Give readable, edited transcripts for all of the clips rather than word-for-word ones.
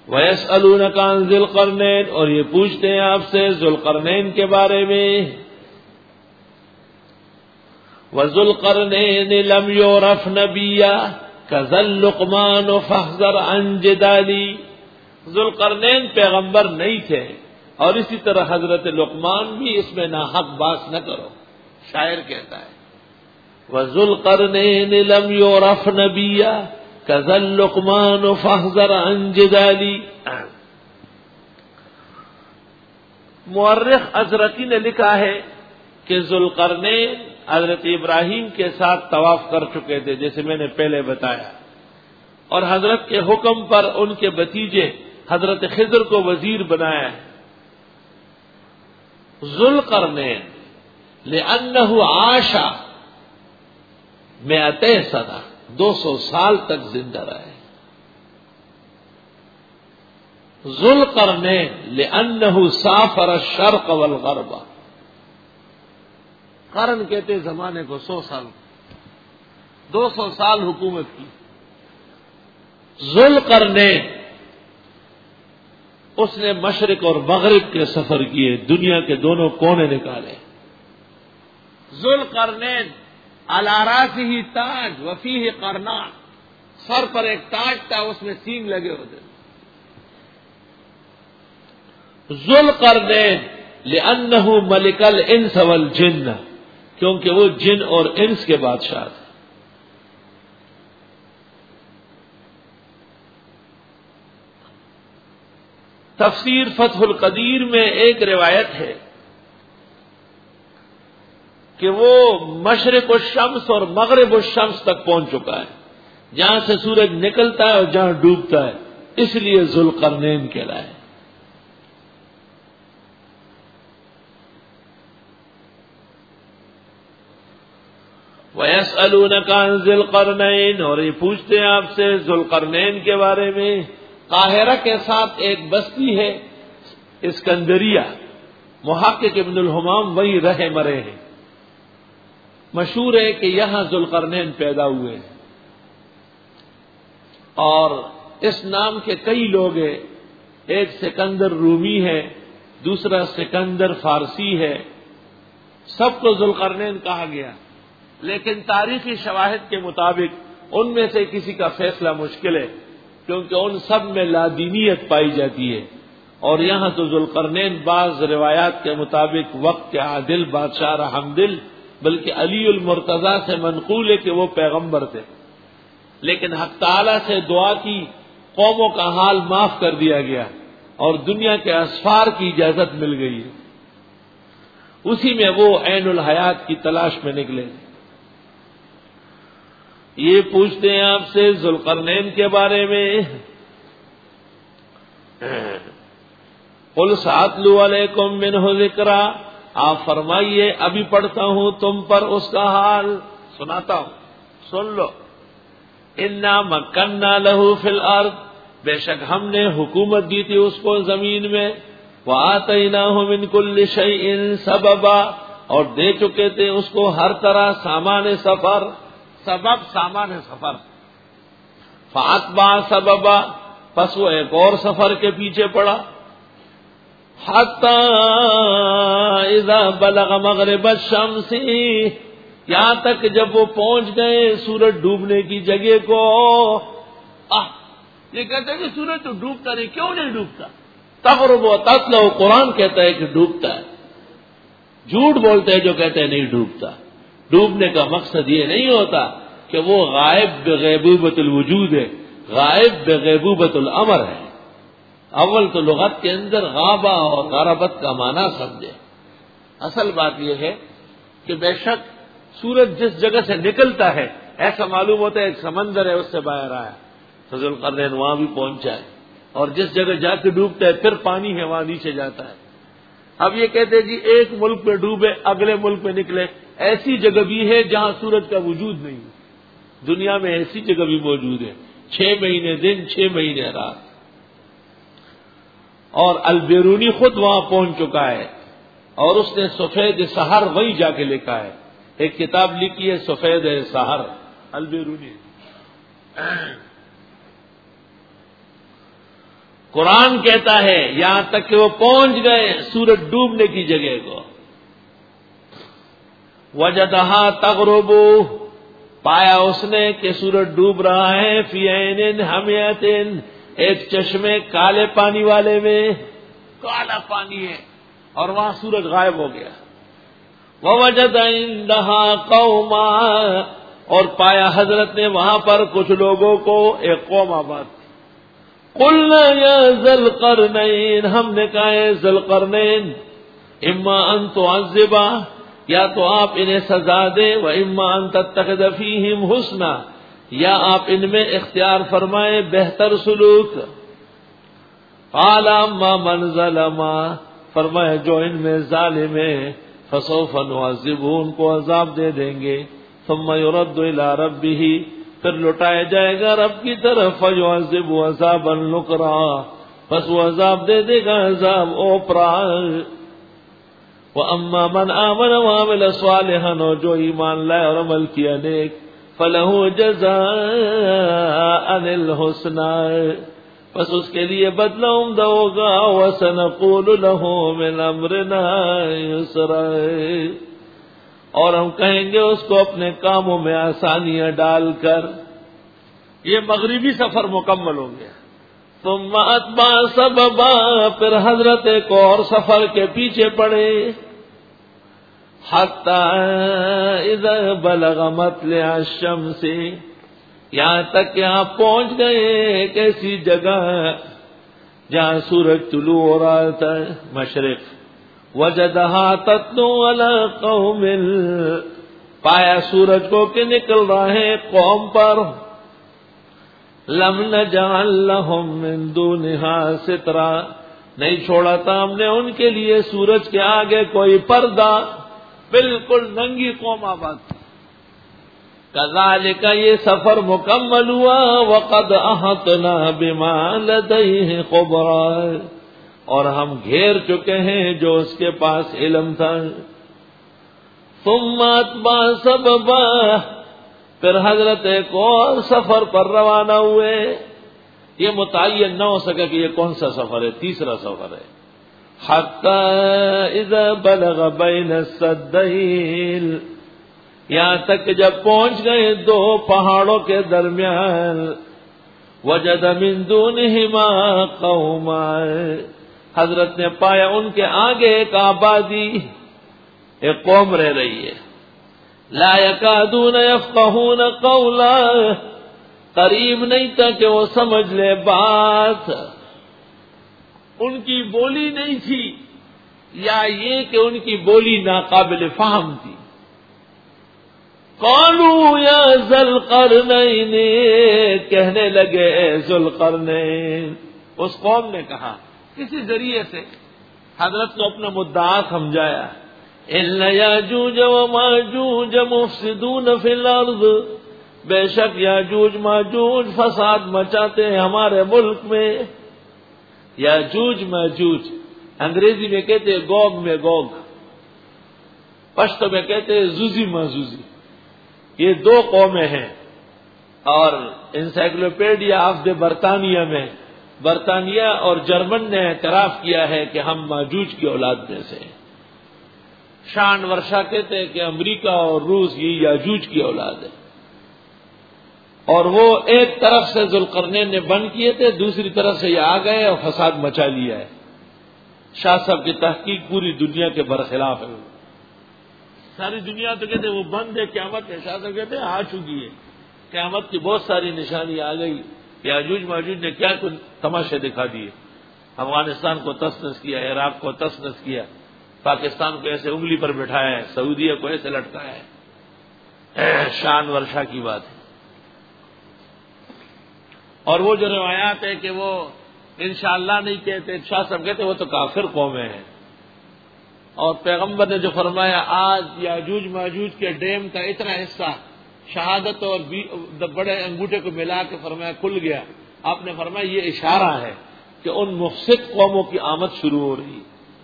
وَيَسْأَلُونَكَ عَنْ ذِي الْقَرْنَيْنِ، اور یہ پوچھتے ہیں آپ سے ذو القرنین کے بارے میں. وَذُو الْقَرْنَيْنِ لَمْ يُعْرَفْ نَبِيًّا كَذَا لُقْمَانُ فَاحْذَرْ عَنْ جِدَالِي. ذو القرنین پیغمبر نہیں تھے، اور اسی طرح حضرت لقمان بھی اس میں ناحق بات نہ کرو. شاعر کہتا ہے وَذُو الْقَرْنَيْنِ لَمْ يُعْرَفْ نَبِيًّا كَذَا اللُّقْمَانُ فَاحْذَرْ عَنْ جِدَالِي. مورخ ازرقی نے لکھا ہے کہ ذو القرنین حضرت ابراہیم کے ساتھ طواف کر چکے تھے، جیسے میں نے پہلے بتایا، اور حضرت کے حکم پر ان کے بھتیجے حضرت خضر کو وزیر بنایا ہے. ذو القرنین لأنہ عاش 200 سنہ، 200 سال تک زندہ رہے. ذو القرنین لأنہ سافر الشرق والغرب. قرن کہتے زمانے کو 100 سال، 200 سال حکومت کی. ذو القرنین اس نے مشرق اور مغرب کے سفر کیے، دنیا کے دونوں کونے نکالے. ذو القرنین علی راسہ تاج وفیہ قرنان، سر پر ایک تاج تھا، اس میں سینگ لگے ہوتے. ذو القرنین لأنہ ملک الانس والجن، کیونکہ وہ جن اور انس کے بادشاہ تھے. تفسیر فتح القدیر میں ایک روایت ہے کہ وہ مشرق الشمس اور مغرب الشمس تک پہنچ چکا ہے، جہاں سے سورج نکلتا ہے اور جہاں ڈوبتا ہے، اس لیے ذو القرنین کہلائے. وَيَسْأَلُونَكَ عَنْ ذِي الْقَرْنَيْنِ، اور یہ پوچھتے ہیں آپ سے ذو القرنین کے بارے میں. قاہرہ کے ساتھ ایک بستی ہے اسکندریہ، محقق ابن الحمام وہی رہے مرے ہیں. مشہور ہے کہ یہاں ذو القرنین پیدا ہوئے ہیں، اور اس نام کے کئی لوگ ہیں. ایک سکندر رومی ہے، دوسرا سکندر فارسی ہے. سب کو ذو القرنین کہا گیا، لیکن تاریخی شواہد کے مطابق ان میں سے کسی کا فیصلہ مشکل ہے، کیونکہ ان سب میں لادینیت پائی جاتی ہے. اور یہاں تو ذو القرنین بعض روایات کے مطابق وقت کے عادل بادشاہ رحم دل، بلکہ علی المرتضیٰ سے منقول ہے کہ وہ پیغمبر تھے، لیکن حق تعالی سے دعا کی، قوموں کا حال معاف کر دیا گیا اور دنیا کے اسفار کی اجازت مل گئی ہے. اسی میں وہ عین الحیات کی تلاش میں نکلے. یہ پوچھتے ہیں آپ سے ذو القرنین کے بارے میں. قل سأتلو علیکم منہ ذکرا، آپ فرمائیے ابھی پڑھتا ہوں تم پر اس کا حال، سناتا ہوں، سن لو. انا مکننا لہ فی الارض، بے شک ہم نے حکومت دی تھی اس کو زمین میں. وآتیناہ من کل شیء سببا، اور دے چکے تھے اس کو ہر طرح سامان سفر. سبب سامان سفر. فاتبع سببا، پس وہ ایک اور سفر کے پیچھے پڑا. حتی اذا بلغ مغرب الشمس، یہاں تک جب وہ پہنچ گئے سورج ڈوبنے کی جگہ کو. یہ کہتے ہیں کہ سورج تو ڈوبتا نہیں، کیوں نہیں ڈوبتا؟ تغرب و تطلع، قرآن کہتا ہے کہ ڈوبتا ہے. جھوٹ بولتے ہیں جو کہتے ہیں نہیں ڈوبتا. ڈوبنے کا مقصد یہ نہیں ہوتا کہ وہ غائب بغیبوبۃ الوجود ہے، غائب بغیبوبۃ الامر ہے. اول تو لغت کے اندر غابہ اور غربت کا معنی سمجھے. اصل بات یہ ہے کہ بے شک سورج جس جگہ سے نکلتا ہے ایسا معلوم ہوتا ہے ایک سمندر ہے، اس سے باہر آیا. ذو القرنین وہاں بھی پہنچا ہے، اور جس جگہ جا کے ڈوبتا ہے پھر پانی ہے وہاں نیچے جاتا ہے. اب یہ کہتے جی ایک ملک میں ڈوبے اگلے ملک میں نکلے. ایسی جگہ بھی ہے جہاں سورج کا وجود نہیں ہے. دنیا میں ایسی جگہ بھی موجود ہے، 6 مہینے دن 6 مہینے رات. اور البیرونی خود وہاں پہنچ چکا ہے، اور اس نے سفید سحر وہی جا کے لکھا ہے. ایک کتاب لکھی ہے سفید سحر، البیرونی. قرآن کہتا ہے یہاں تک کہ وہ پہنچ گئے سورج ڈوبنے کی جگہ کو. وجدہا تغرب، پایا اس نے کہ سورج ڈوب رہا ہے فی عین حمیۃ، ایک چشمے کالے پانی والے میں، کالا پانی ہے اور وہاں سورج غائب ہو گیا. ووجد عندہا قوما، اور پایا حضرت نے وہاں پر کچھ لوگوں کو، ایک قوم آباد. قلنا یا ذی القرنین، ہم نے کہا ہے ذی القرنین، اما ان تعذبا، یا تو آپ انہیں سزا دیں، واما ان تتخذ فیہم حسنا، یا آپ ان میں اختیار فرمائیں بہتر سلوک. قال اما من ظلم، فرمایا جو ان میں ظالم ہے، فسوف نعذبہ، ان کو عذاب دے دیں گے، ثم يرد الى ربہ، پھر لٹایا جائے گا رب کی طرف، فیعذب عذابا نکرا، پس وہ عذاب دے دے گا عذاب اوپرا. وَأَمَّا مَنْ آمَنَ وَعَمِلَ صَالِحًا، اور جو ایمان لائے اور عمل کیا نیک، فَلَهُ جَزَاءً الْحُسْنَى، پس اس کے لیے بدلہ عمدہ ہوگا. وَسَنَقُولُ لَهُ مِنْ أَمْرِنَا يُسْرًا، اور ہم کہیں گے اس کو اپنے کاموں میں آسانیاں ڈال کر. یہ مغربی سفر مکمل ہو گیا. ثم اتبع سببا، پھر حضرت ایک اور سفر کے پیچھے پڑے. حتی اذا بلغ مطلع الشمس، یہاں تک کہ آپ پہنچ گئے ایک ایسی جگہ جہاں سورج طلوع ہو رہا تھا مشرق. وجدہا تطلع علی قوم، پایا سورج کو کہ نکل رہا ہے قوم پر. لم نجعل لهم من دونها سترا، نہیں چھوڑا تھا ہم نے ان کے لیے سورج کے آگے کوئی پردہ، بالکل ننگی قوم آباد. کذالک، یہ سفر مکمل ہوا. وقد احطنا بما لدیہ خبرا، اور ہم گھیر چکے ہیں جو اس کے پاس علم تھا. ثم اتبع سببا، پھر حضرت ایک اور سفر پر روانہ ہوئے. یہ متعین نہ ہو سکا کہ یہ کون سا سفر ہے، تیسرا سفر ہے. حتی اذا بلغ بین السدین، یہاں تک کہ جب پہنچ گئے دو پہاڑوں کے درمیان. وجد من دونہما قوما، حضرت نے پایا ان کے آگے ایک آبادی، ایک قوم رہ رہی ہے. لا یکادون یفقہون قولا، قریب نہیں تھا کہ وہ سمجھ لے بات. ان کی بولی نہیں تھی، یا یہ کہ ان کی بولی ناقابل فہم تھی. قالوا یا ذی القرنین، کہنے لگے اے ذی القرنین. اس قوم نے کہا کسی ذریعے سے حضرت کو اپنا مدعا سمجھایا. ان یاجوج وماجوج مفسدون فی الارض، بے شک یاجوج ماجوج فساد مچاتے ہیں ہمارے ملک میں. یاجوج ماجوج انگریزی میں کہتے ہیں گوگ میں گوگ، پشتو میں کہتے ہیں زوزی مازوزی. یہ دو قومیں ہیں، اور انسائکلوپیڈیا آف دی برطانیہ میں برطانیہ اور جرمن نے اعتراف کیا ہے کہ ہم ماجوج کی اولاد میں سے ہیں. شان ورشا کہتے ہیں کہ امریکہ اور روس یہ یاجوج کی اولاد ہے. اور وہ ایک طرف سے ذوالقرنین نے بند کیے تھے، دوسری طرف سے یہ آ گئے اور فساد مچا لیا ہے. شاہ صاحب کی تحقیق پوری دنیا کے برخلاف ہے. ساری دنیا تو کہتے ہیں وہ بند ہے، قیامت ہے. شاہ صاحب کہتے ہیں آ چکی ہے قیامت کی بہت ساری نشانی آ گئی. یاجوج ماجوج نے کیا کچھ تماشے دکھا دیے. افغانستان کو تس نس کیا، عراق کو تس نس کیا، پاکستان کو ایسے انگلی پر بٹھایا ہے، سعودیہ کو ایسے لٹکایا ہے. شان ورشا کی بات ہے. اور وہ جو روایات ہے کہ وہ انشاءاللہ نہیں کہتے، شاہ صاحب کہتے وہ تو کافر قومیں ہیں. اور پیغمبر نے جو فرمایا آج یاجوج ماجوج کے ڈیم کا اتنا حصہ شہادت اور بڑے انگوٹھے کو ملا کے فرمایا کھل گیا. آپ نے فرمایا یہ اشارہ ہے کہ ان مفسد قوموں کی آمد شروع ہو رہی.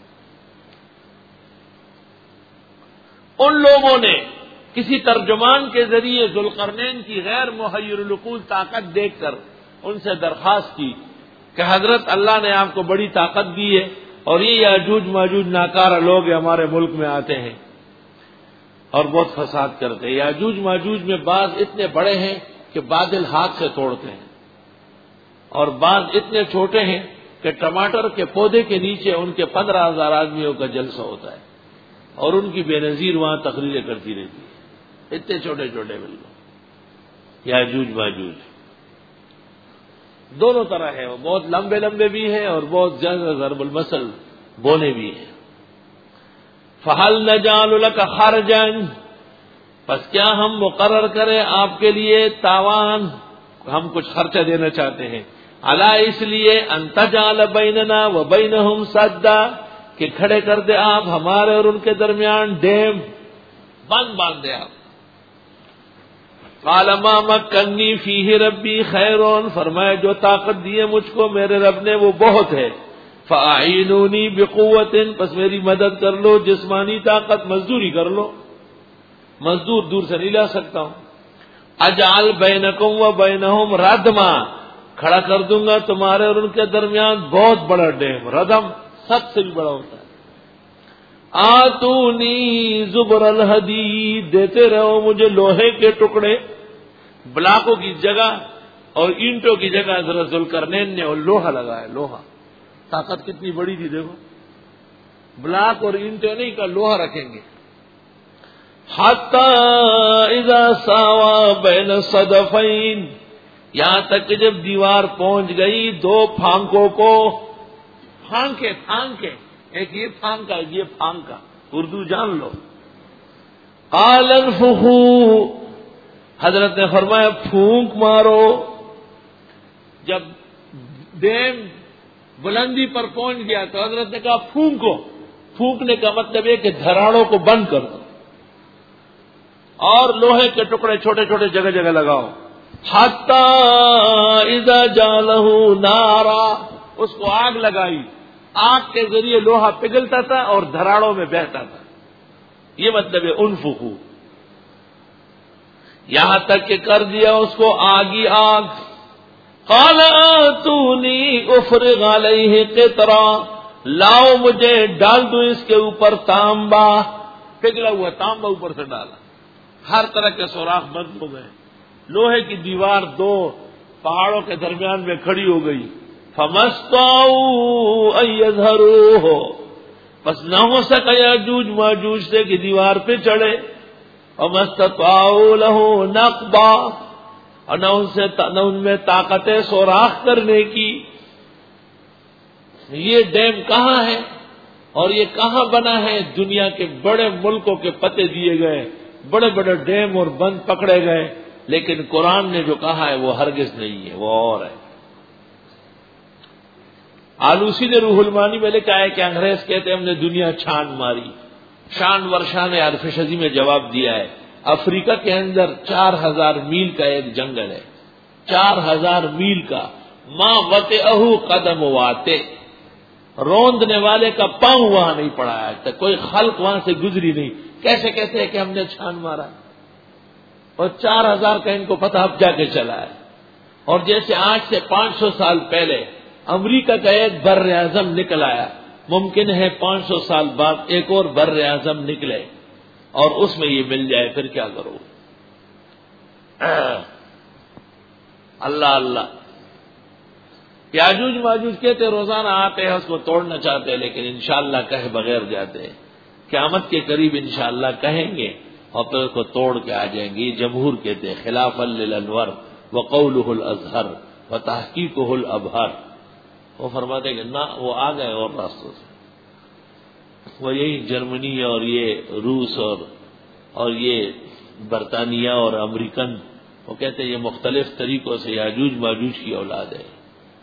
ان لوگوں نے کسی ترجمان کے ذریعے ذوالقرنین کی غیر محیر العقول طاقت دیکھ کر ان سے درخواست کی کہ حضرت اللہ نے آپ کو بڑی طاقت دی ہے اور یہ یاجوج ماجوج ناکارہ لوگ ہمارے ملک میں آتے ہیں اور بہت فساد کرتے ہیں. یاجوج ماجوج میں بعض اتنے بڑے ہیں کہ بادل ہاتھ سے توڑتے ہیں اور بعض اتنے چھوٹے ہیں کہ ٹماٹر کے پودے کے نیچے ان کے 15,000 آدمیوں کا جلسہ ہوتا ہے اور ان کی بے نظیر وہاں تقریریں کرتی رہتی ہے. اتنے چھوٹے چھوٹے بالکل یاجوج ماجوج دونوں طرح ہیں. وہ بہت لمبے لمبے بھی ہیں اور بہت زیادہ ضرب المثل بولے بھی ہیں. فَهَلْ نَجْعَلُ لَكَ خَرْجًا پس کیا ہم مقرر کریں آپ کے لیے تاوان، ہم کچھ خرچہ دینا چاہتے ہیں. عَلَىٰ اس لیے أَن تَجْعَلَ بَيْنَنَا وَبَيْنَهُمْ سَدًّا کہ کھڑے کر دے آپ ہمارے اور ان کے درمیان ڈیم، باندھ دے آپ. قال ما مکنی فیہ ربی خیرون فرمایا جو طاقت دی ہے مجھ کو میرے رب نے وہ بہت ہے. فاعینونی بقوت پس میری مدد کر لو، جسمانی طاقت مزدوری کر لو، مزدور دور سے نہیں لا سکتا ہوں. اجعل بینکم و بینہم ردما کھڑا کر دوں گا تمہارے اور ان کے درمیان بہت بڑا ڈیم. ردم سب سے بھی بڑا ہوتا ہے. آتونی زبر الحدید دیتے رہو مجھے لوہے کے ٹکڑے، بلاکوں کی جگہ اور اینٹوں کی جگہ ذرا ذوالقرنین نے اور لوہا لگایا. لوہا طاقت کتنی بڑی تھی دیکھو، بلاک اور اینٹیں نہیں کا لوہا رکھیں گے. حتی اذا ساوا بین الصدفین یہاں تک کہ جب دیوار پہنچ گئی دو پھانکوں کو، پھانکے ایک یہ پھانکا ایک یہ پھانکا، اردو جان لو. قال انفخوا حضرت نے فرمایا پھونک مارو. جب ڈیم بلندی پر پہنچ گیا تو حضرت نے کہا پھونکو. پھونکنے کا مطلب ہے کہ دھراڑوں کو بند کر دو اور لوہے کے ٹکڑے چھوٹے چھوٹے جگہ جگہ لگاؤ. حتی اذا جعلہ نارا اس کو آگ لگائی، آگ کے ذریعے لوہا پگھلتا تھا اور دھراڑوں میں بہتا تھا. یہ مطلب ہے انفخوا. یہاں تک کہ کر دیا اس کو آگی آگ. قال آتونی افرغ علیہ قطرا لاؤ مجھے ڈال دو اس کے اوپر تانبا، پگھلا ہوا تانبا اوپر سے ڈالا. ہر طرح کے سوراخ بند ہو گئے. لوہے کی دیوار دو پہاڑوں کے درمیان میں کھڑی ہو گئی. فَمَسْتَطَاعُوا أَن يَظْهَرُوهُ بس نہ ہو سکا یاجوج ماجوج سے کہ دیوار پہ چڑھے. وَمَسْتَطَاعُوا لَهُ نَقْبًا اور نہ ان میں طاقت سوراخ کرنے کی. یہ ڈیم کہاں ہے اور یہ کہاں بنا ہے؟ دنیا کے بڑے ملکوں کے پتے دیے گئے، بڑے بڑے ڈیم اور بند پکڑے گئے، لیکن قرآن نے جو کہا ہے وہ ہرگز نہیں ہے، وہ اور ہے. آلوسی نے روح المانی میں لکھا ہے کہ انگریز کہتے ہیں ہم نے دنیا چھان ماری. شان ورشا نے عرفشزی میں جواب دیا ہے افریقہ کے اندر 4,000 میل کا ایک جنگل ہے، 4,000 میل کا. ماں وطئہ قدم واتے روندنے والے کا پاؤں وہاں نہیں پڑا ہے، کوئی خلق وہاں سے گزری نہیں. کیسے کہتے ہیں کہ ہم نے چھان مارا اور 4,000 کا ان کو پتہ اب جا کے چلا ہے. اور جیسے آج سے 500 سال پہلے امریکہ کا ایک بر اعظم نکل آیا، ممکن ہے 500 سال بعد ایک اور بر اعظم نکلے اور اس میں یہ مل جائے، پھر کیا کرو؟ اللہ اللہ. یاجوج ماجوج کہتے روزانہ آتے ہیں اس کو توڑنا چاہتے ہیں، لیکن انشاءاللہ کہے بغیر جاتے ہیں. قیامت کے قریب انشاءاللہ کہیں گے اور پھر اس کو توڑ کے آ جائیں گے. جمہور کہتے ہیں خلافا للانور وقولہ الازہر وتحقیقہ الابہر. وہ فرماتے ہیں کہ نہ وہ آ گئے اور راستوں سے. وہ یہی جرمنی اور یہ روس اور یہ برطانیہ اور امریکن وہ کہتے ہیں یہ مختلف طریقوں سے یاجوج ماجوج کی اولاد ہے.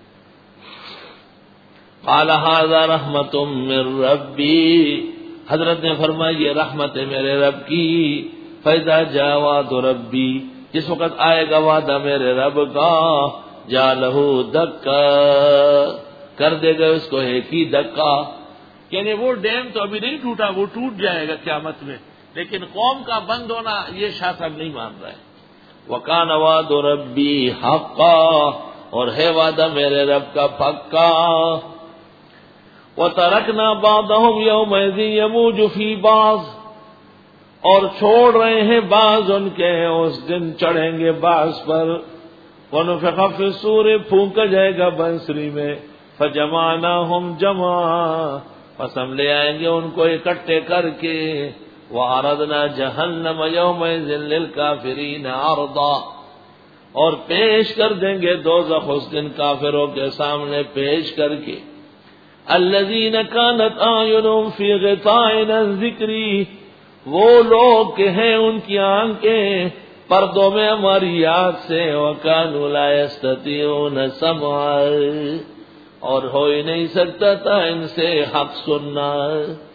قال ھذا رحمت من ربی حضرت نے فرمایا یہ رحمت ہے میرے رب کی. فاذا جاء وعد ربی جس وقت آئے گا وعدہ میرے رب کا جعلہ دکا کر دے گا اس کو ایک ہی دکا. یعنی وہ ڈیم تو ابھی نہیں ٹوٹا، وہ ٹوٹ جائے گا قیامت میں، لیکن قوم کا بند ہونا یہ شاہ صاحب نہیں مان رہا ہے. وکان وعد ربی حقا اور ہے وعدہ میرے رب کا پکا۔ وَتَرَكْنَا بَعْضَهُمْ يَوْمَئِذٍ يَمُوجُ فِي بَعْضٍ، اور چھوڑ رہے ہیں بعض ان کے اس دن چڑھیں گے بعض پر۔ وَنُفِخَ فِي الصُّورِ، پھونکا جائے گا بنسری میں، فَجَمَعْنَاهُمْ جَمْعًا، پس ہم لے آئیں گے ان کو اکٹھے کر کے۔ وَعَرَضْنَا جَهَنَّمَ يَوْمَئِذٍ لِلْكَافِرِينَ عَرْضًا، اور پیش کر دیں گے دوزخ اس دن کافروں کے سامنے پیش کر کے۔ الَّذِينَ كَانَتْ أَعْيُنُهُمْ فِي غِطَاءٍ عَنْ ذِكْرِي، وہ لوگ کہ ہیں ان کی آنکھیں پردوں میں ہماری یاد سے۔ وَكَانُوا لَا يَسْتَطِيعُونَ سَمْعًا، اور ہو ہی نہیں سکتا تھا ان سے حق سننا۔